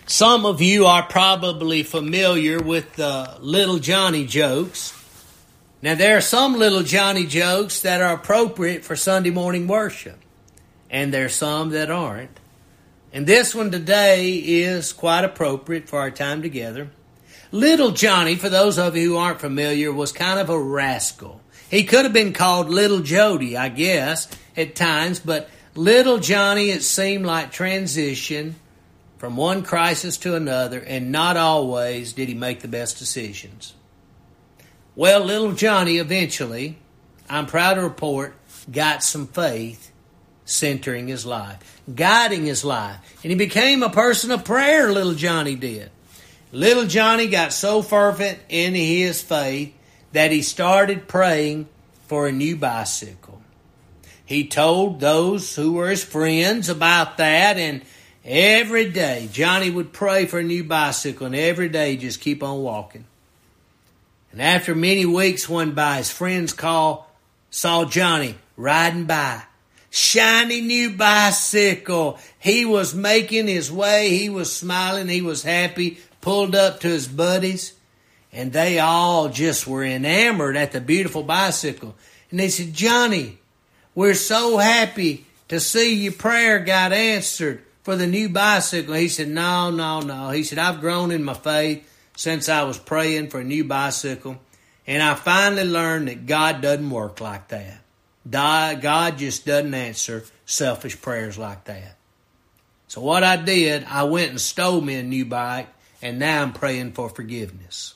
Some of you are probably familiar with the Little Johnny jokes. Now, there are some Little Johnny jokes that are appropriate for Sunday morning worship, and there are some that aren't. And this one today is quite appropriate for our time together. Little Johnny, for those of you who aren't familiar, was kind of a rascal. He could have been called Little Jody, I guess, at times, but Little Johnny, it seemed like transition from one crisis to another, and not always did he make the best decisions. Well, Little Johnny eventually, I'm proud to report, got some faith centering his life, guiding his life. And he became a person of prayer, Little Johnny did. Little Johnny got so fervent in his faith that he started praying for a new bicycle. He told those who were his friends about that, and every day Johnny would pray for a new bicycle, and every day just keep on walking. And after many weeks went by, his friends saw Johnny riding by. Shiny new bicycle. He was making his way. He was smiling. He was happy. Pulled up to his buddies. And they all just were enamored at the beautiful bicycle. And they said, "Johnny, we're so happy to see your prayer got answered for the new bicycle." He said, No. He said, "I've grown in my faith since I was praying for a new bicycle. And I finally learned that God doesn't work like that. God just doesn't answer selfish prayers like that. So what I did, I went and stole me a new bike, and now I'm praying for forgiveness."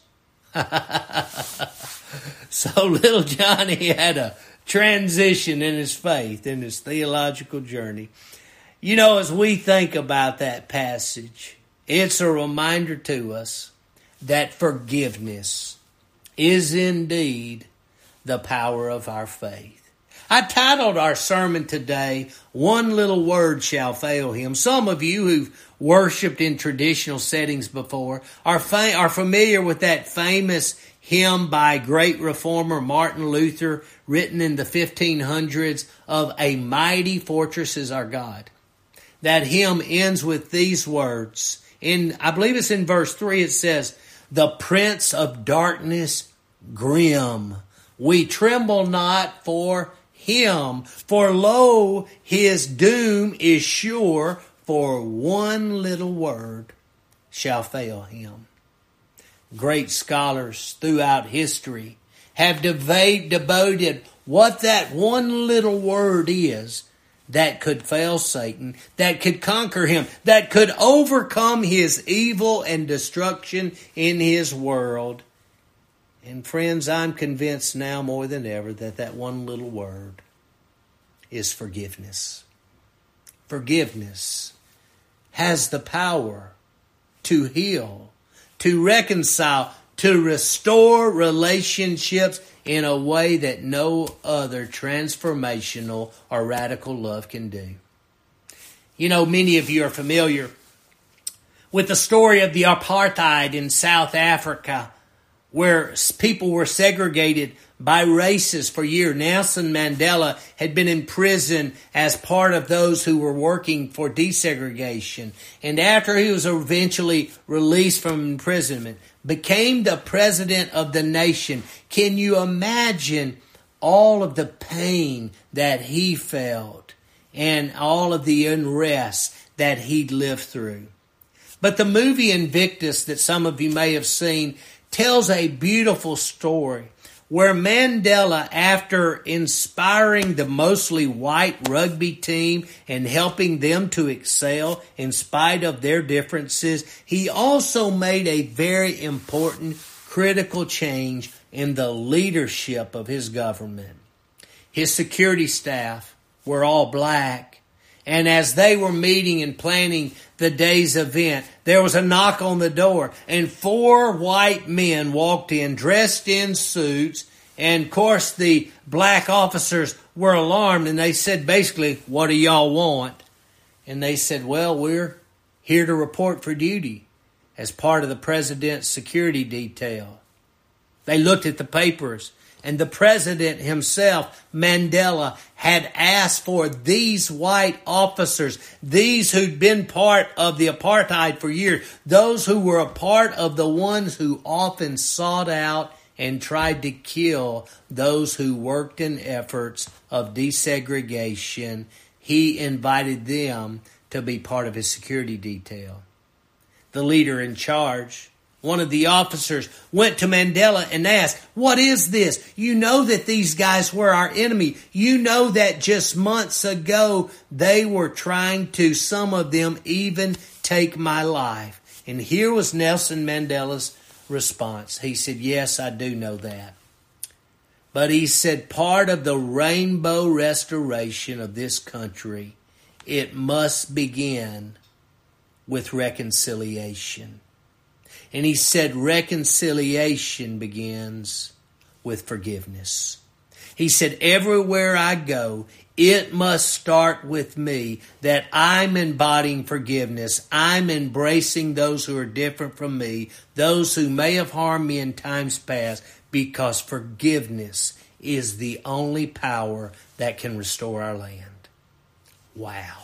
So Little Johnny had a transition in his faith, in his theological journey. You know, as we think about that passage, it's a reminder to us that forgiveness is indeed the power of our faith. I titled our sermon today, "One Little Word Shall Fail Him." Some of you who've worshiped in traditional settings before are familiar with that famous hymn by great reformer Martin Luther, written in the 1500s, of "A Mighty Fortress is Our God." That hymn ends with these words. I believe it's in verse 3, it says, "The Prince of Darkness grim, we tremble not for him, for lo, his doom is sure, for one little word shall fail him." Great scholars throughout history have debated what that one little word is that could fail Satan, that could conquer him, that could overcome his evil and destruction in his world. And friends, I'm convinced now more than ever that that one little word is forgiveness. Forgiveness has the power to heal, to reconcile, to restore relationships in a way that no other transformational or radical love can do. You know, many of you are familiar with the story of the apartheid in South Africa, where people were segregated by races for years. Nelson Mandela had been in prison as part of those who were working for desegregation. And after he was eventually released from imprisonment, became the president of the nation. Can you imagine all of the pain that he felt and all of the unrest that he'd lived through? But the movie Invictus that some of you may have seen tells a beautiful story where Mandela, after inspiring the mostly white rugby team and helping them to excel in spite of their differences, he also made a very important critical change in the leadership of his government. His security staff were all black, and as they were meeting and planning the day's event, there was a knock on the door, and 4 white men walked in dressed in suits. And of course the black officers were alarmed, and they said basically, "What do y'all want?" And they said, "Well, we're here to report for duty as part of the president's security detail." They looked at the papers and the president himself, Mandela, had asked for these white officers, these who'd been part of the apartheid for years, those who were a part of the ones who often sought out and tried to kill those who worked in efforts of desegregation. He invited them to be part of his security detail. The leader in charge, one of the officers, went to Mandela and asked, "What is this? You know that these guys were our enemy. You know that just months ago they were trying to, some of them, even take my life." And here was Nelson Mandela's response. He said, "Yes, I do know that." But he said, part of the rainbow restoration of this country, it must begin with reconciliation. And he said reconciliation begins with forgiveness. He said, everywhere I go, it must start with me, that I'm embodying forgiveness. I'm embracing those who are different from me, those who may have harmed me in times past, because forgiveness is the only power that can restore our land. Wow.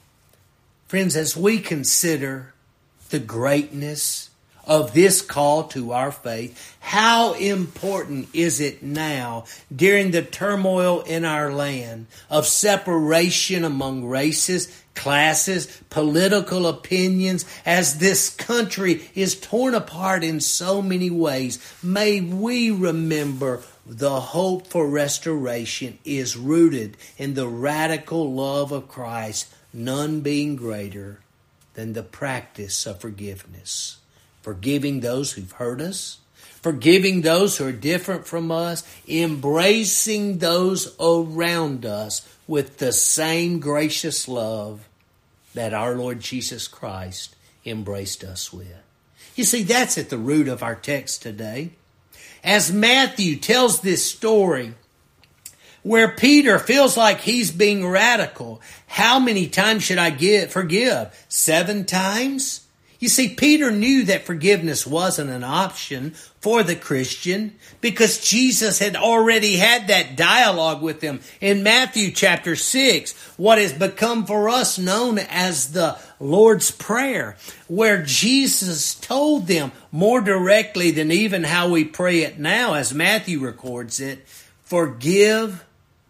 Friends, as we consider the greatness of this call to our faith, how important is it now, during the turmoil in our land of separation among races, classes, political opinions, as this country is torn apart in so many ways? May we remember the hope for restoration is rooted in the radical love of Christ, none being greater than the practice of forgiveness. Forgiving those who've hurt us, forgiving those who are different from us, embracing those around us with the same gracious love that our Lord Jesus Christ embraced us with. You see, that's at the root of our text today. As Matthew tells this story where Peter feels like he's being radical, how many times should I forgive? 7 times? You see, Peter knew that forgiveness wasn't an option for the Christian, because Jesus had already had that dialogue with them in Matthew chapter 6, what has become for us known as the Lord's Prayer, where Jesus told them more directly than even how we pray it now, as Matthew records it, forgive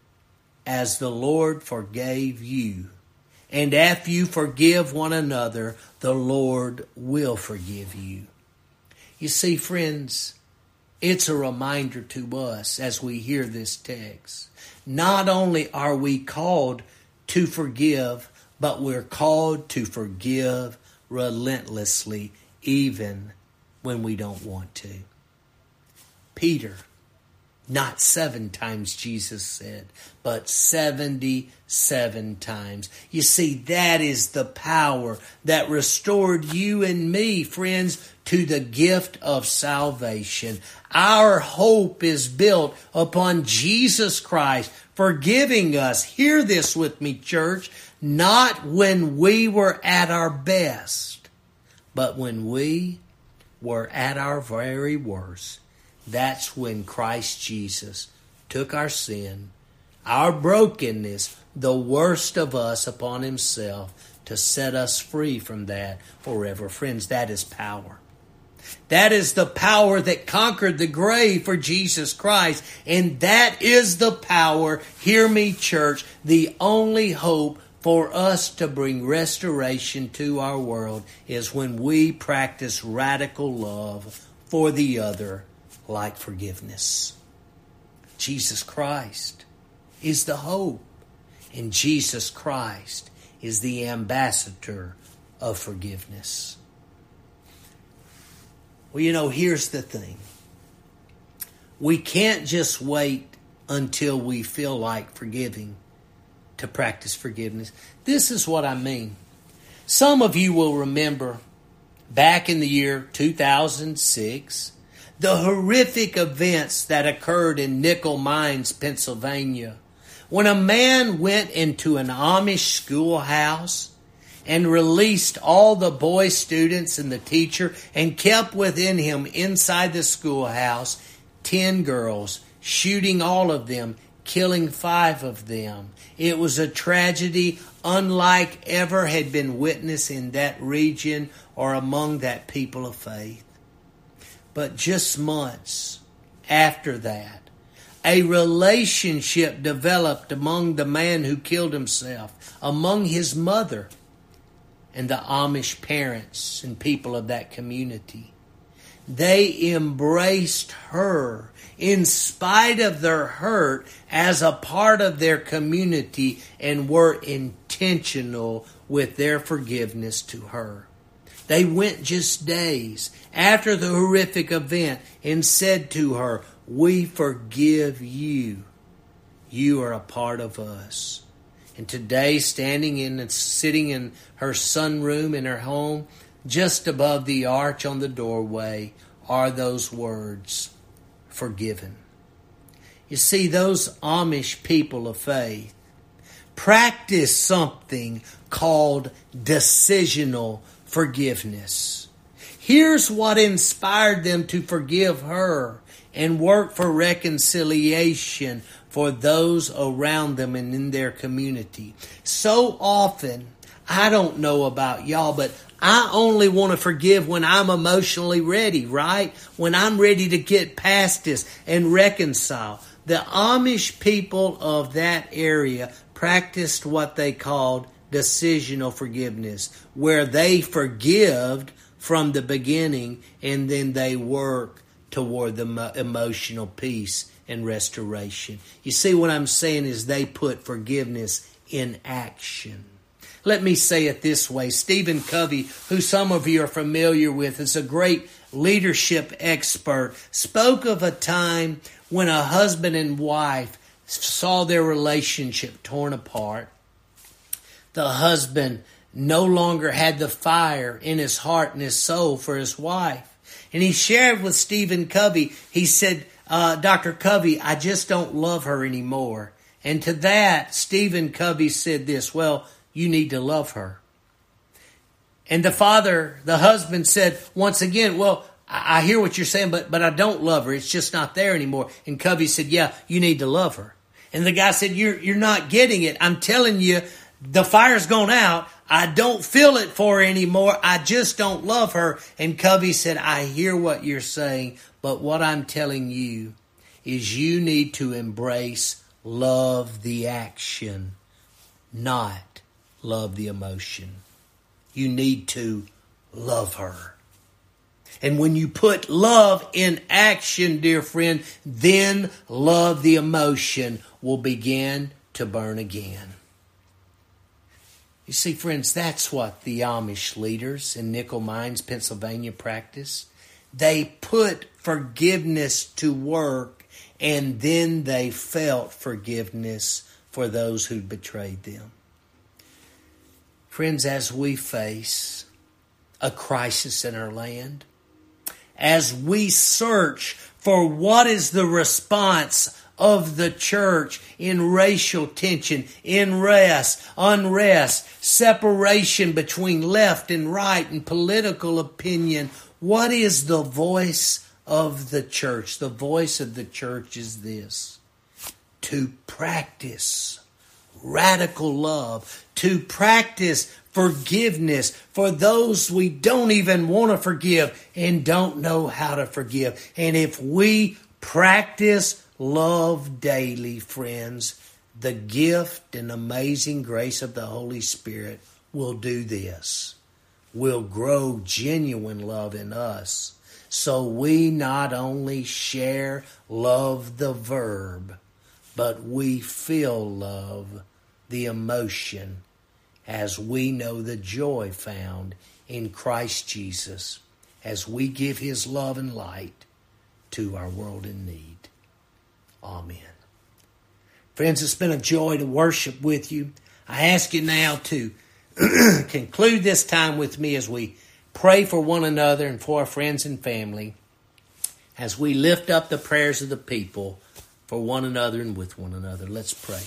as the Lord forgave you. And if you forgive one another, the Lord will forgive you. You see, friends, it's a reminder to us as we hear this text. Not only are we called to forgive, but we're called to forgive relentlessly, even when we don't want to. Peter, not 7 times, Jesus said, but 77 times. You see, that is the power that restored you and me, friends, to the gift of salvation. Our hope is built upon Jesus Christ forgiving us. Hear this with me, church. Not when we were at our best, but when we were at our very worst. That's when Christ Jesus took our sin, our brokenness, the worst of us, upon himself to set us free from that forever. Friends, that is power. That is the power that conquered the grave for Jesus Christ. And that is the power, hear me, church, the only hope for us to bring restoration to our world is when we practice radical love for the other, like forgiveness. Jesus Christ is the hope, and Jesus Christ is the ambassador of forgiveness. Well, here's the thing. We can't just wait until we feel like forgiving to practice forgiveness. This is what I mean. Some of you will remember back in the year 2006, the horrific events that occurred in Nickel Mines, Pennsylvania, when a man went into an Amish schoolhouse and released all the boy students and the teacher and kept within him inside the schoolhouse 10 girls shooting all of them, killing 5 of them. It was a tragedy unlike ever had been witnessed in that region or among that people of faith. But just months after that, a relationship developed among the man who killed himself, among his mother, and the Amish parents and people of that community. They embraced her in spite of their hurt as a part of their community and were intentional with their forgiveness to her. They went just days after the horrific event and said to her, "We forgive you. You are a part of us." And today, sitting in her sunroom in her home, just above the arch on the doorway, are those words, "Forgiven." You see, those Amish people of faith practice something called decisional forgiveness. Here's what inspired them to forgive her and work for reconciliation for those around them and in their community. So often, I don't know about y'all, but I only want to forgive when I'm emotionally ready, right? When I'm ready to get past this and reconcile. The Amish people of that area practiced what they called decisional forgiveness, where they forgive from the beginning and then they work toward the emotional peace and restoration. You see, what I'm saying is they put forgiveness in action. Let me say it this way. Stephen Covey, who some of you are familiar with, is a great leadership expert, spoke of a time when a husband and wife saw their relationship torn apart. The husband no longer had the fire in his heart and his soul for his wife. And he shared with Stephen Covey, he said, "Dr. Covey, I just don't love her anymore." And to that, Stephen Covey said this, "Well, you need to love her." And the husband said once again, "Well, I hear what you're saying, but I don't love her. It's just not there anymore." And Covey said, "Yeah, you need to love her." And the guy said, You're not getting it. I'm telling you, the fire's gone out. I don't feel it for her anymore. I just don't love her." And Covey said, "I hear what you're saying, but what I'm telling you is you need to embrace love the action, not love the emotion. You need to love her. And when you put love in action, dear friend, then love the emotion will begin to burn again. You see, friends, that's what the Amish leaders in Nickel Mines, Pennsylvania practice. They put forgiveness to work, and then they felt forgiveness for those who betrayed them. Friends, as we face a crisis in our land, as we search for what is the response of the church in racial tension, unrest, separation between left and right, and political opinion, what is the voice of the church? The voice of the church is this: to practice radical love, to practice forgiveness for those we don't even want to forgive and don't know how to forgive. And if we practice love daily, friends, the gift and amazing grace of the Holy Spirit will do this. Will grow genuine love in us, so we not only share love the verb, but we feel love the emotion, as we know the joy found in Christ Jesus, as we give His love and light to our world in need. Amen. Friends, it's been a joy to worship with you. I ask you now to conclude this time with me as we pray for one another and for our friends and family, as we lift up the prayers of the people for one another and with one another. Let's pray.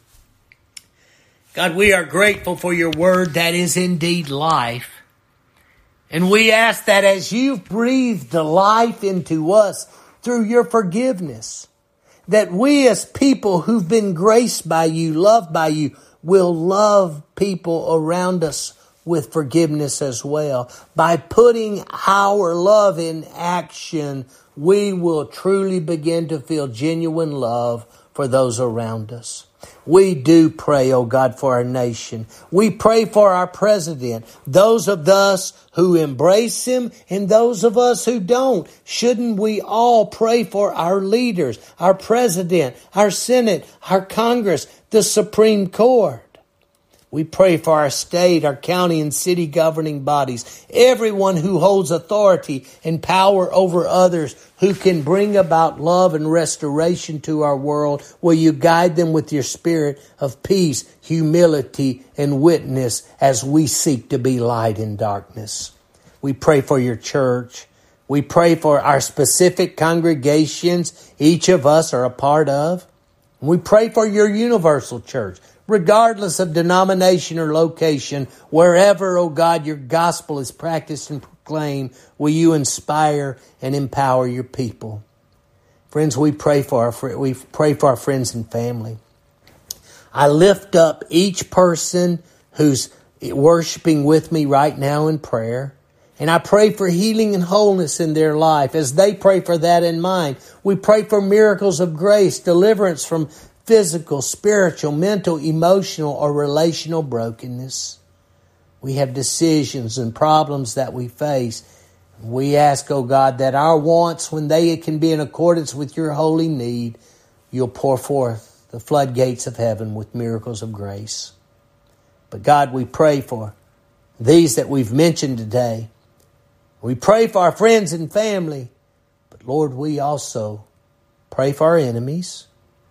God, we are grateful for your word that is indeed life. And we ask that as you've breathed the life into us through your forgiveness, that we as people who've been graced by you, loved by you, will love people around us with forgiveness as well. By putting our love in action, we will truly begin to feel genuine love for those around us. We do pray, oh God, for our nation. We pray for our president, those of us who embrace him and those of us who don't. Shouldn't we all pray for our leaders, our president, our Senate, our Congress, the Supreme Court? We pray for our state, our county and city governing bodies, everyone who holds authority and power over others, who can bring about love and restoration to our world. Will you guide them with your spirit of peace, humility, and witness as we seek to be light in darkness? We pray for your church. We pray for our specific congregations each of us are a part of. We pray for your universal church, regardless of denomination or location, wherever, oh God, your gospel is practiced and proclaimed, will you inspire and empower your people? Friends, we pray for our friends and family. I lift up each person who's worshiping with me right now in prayer. And I pray for healing and wholeness in their life as they pray for that in mine. We pray for miracles of grace, deliverance from physical, spiritual, mental, emotional, or relational brokenness. We have decisions and problems that we face. We ask, oh God, that our wants, when they can be in accordance with your holy need, you'll pour forth the floodgates of heaven with miracles of grace. But God, we pray for these that we've mentioned today. We pray for our friends and family. But Lord, we also pray for our enemies.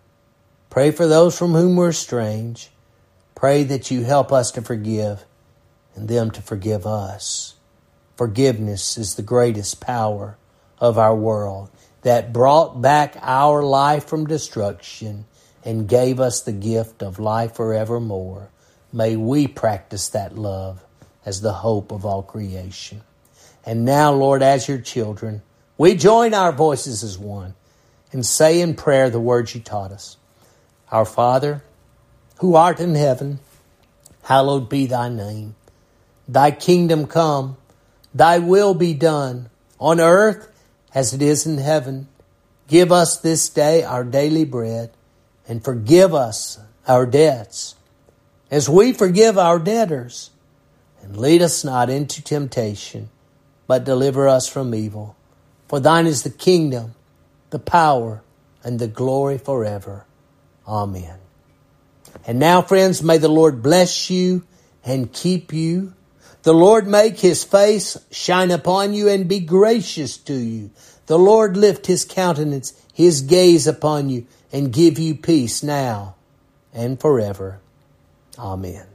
Pray for those from whom we're estranged. Pray that you help us to forgive and them to forgive us. Forgiveness is the greatest power of our world that brought back our life from destruction and gave us the gift of life forevermore. May we practice that love as the hope of all creation. And now, Lord, as your children, we join our voices as one and say in prayer the words you taught us. Our Father, who art in heaven, hallowed be thy name. Thy kingdom come, thy will be done, on earth as it is in heaven. Give us this day our daily bread, and forgive us our debts, as we forgive our debtors. And lead us not into temptation, but deliver us from evil. For thine is the kingdom, the power, and the glory forever. Amen. And now, friends, may the Lord bless you and keep you. The Lord make his face shine upon you and be gracious to you. The Lord lift his countenance, his gaze upon you, and give you peace now and forever. Amen.